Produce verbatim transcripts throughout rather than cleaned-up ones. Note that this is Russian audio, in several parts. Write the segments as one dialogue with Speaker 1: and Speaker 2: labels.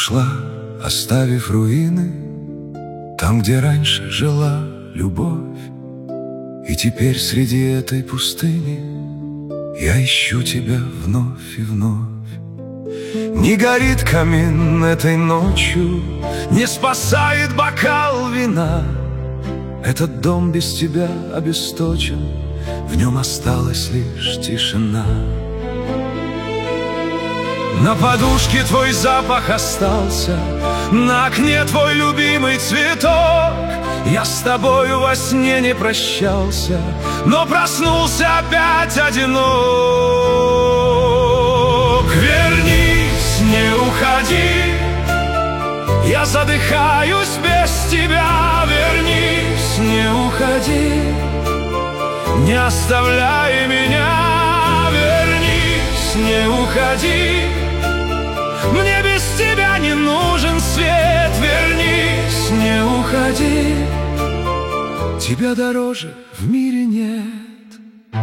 Speaker 1: ушла, оставив руины там, где раньше жила любовь. И теперь среди этой пустыни я ищу тебя вновь и вновь. Не горит камин этой ночью, не спасает бокал вина. Этот дом без тебя обесточен, в нем осталась лишь тишина. На подушке твой запах остался, на окне твой любимый цветок. Я с тобою во сне не прощался, но проснулся опять одинок. Вернись, не уходи, я задыхаюсь без тебя. Вернись, не уходи, не оставляй меня. Вернись, не уходи, мне без тебя не нужен свет. Вернись, не уходи, тебя дороже в мире нет.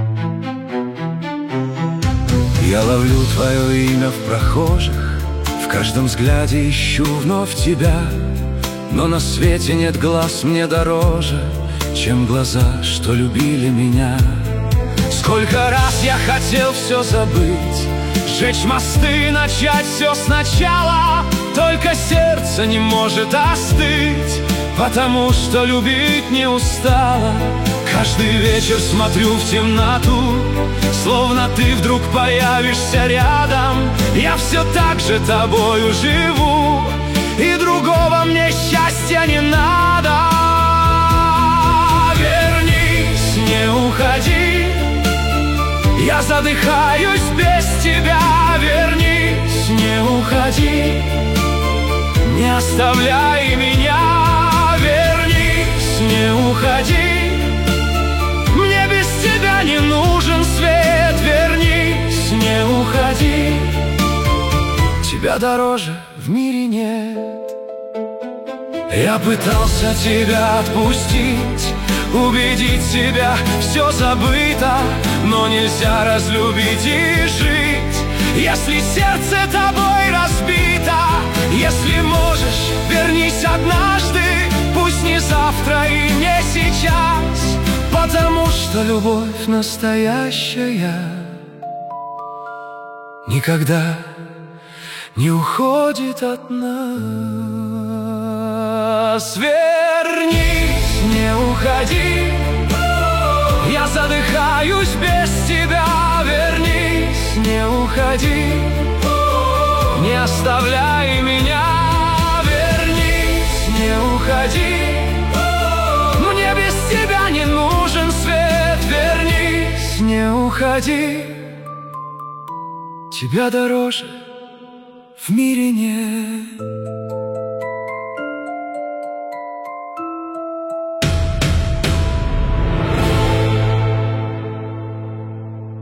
Speaker 1: Я ловлю твое имя в прохожих, в каждом взгляде ищу вновь тебя. Но на свете нет глаз мне дороже, чем глаза, что любили меня. Сколько раз я хотел все забыть, сжечь мосты, начать все сначала. Только сердце не может остыть, потому что любить не устала. Каждый вечер смотрю в темноту, словно ты вдруг появишься рядом. Я все так же тобою живу, и другого мне счастья не надо. Вернись, не уходи, я задыхаюсь без тебя. Вернись, не уходи, не оставляй меня. Вернись, не уходи, мне без тебя не нужен свет. Вернись, не уходи, тебя дороже в мире нет. Я пытался тебя отпустить, убедить себя, все забыто, но нельзя разлюбить и жить, если сердце тобой разбито. Если можешь, вернись однажды, пусть не завтра и не сейчас, потому что любовь настоящая никогда не уходит от нас. Вернись, не уходи, я задыхаюсь без тебя. Вернись, не уходи, не оставляй меня. Вернись, не уходи, мне без тебя не нужен свет. Вернись, не уходи, тебя дороже в мире нет.